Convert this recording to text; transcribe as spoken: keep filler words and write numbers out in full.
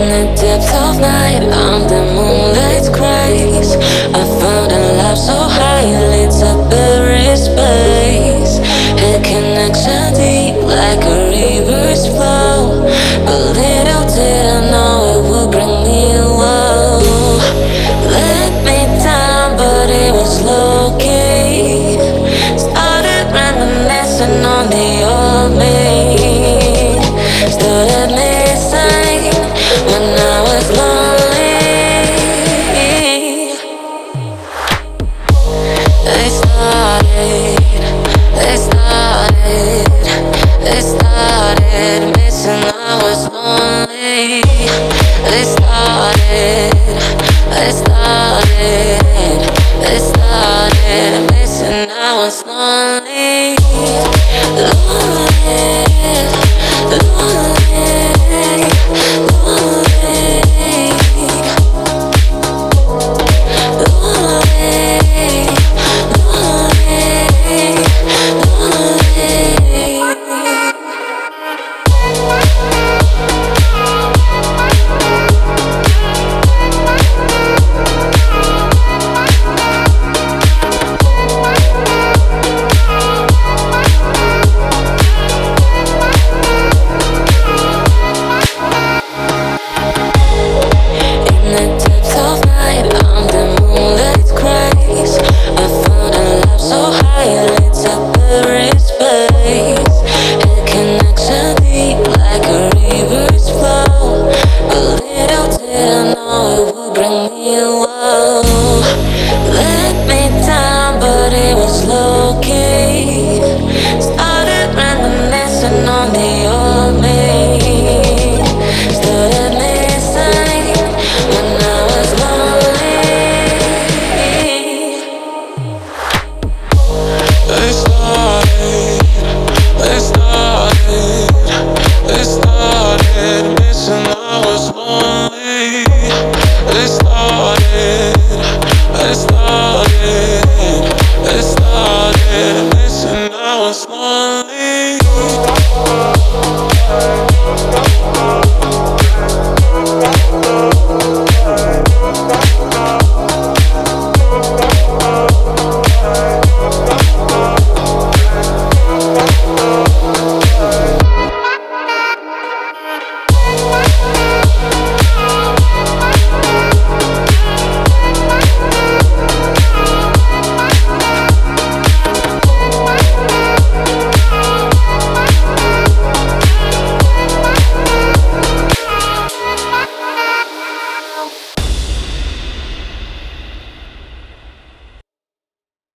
the depth of night, on the moonlight's cries, I found a love so high, it's a buried space. It connection deep like a river's flow, but little did I know it would bring me low. Let me down, but it was low key. Started reminiscing on the old me. Started missing when I was lonely. They started, they started, they started missing. I was lonely. They started, they started, they started missing. I was lonely, lonely, lonely, lonely, lonely, lonely. Let me down, but it was low key. Started reminiscing on the old me.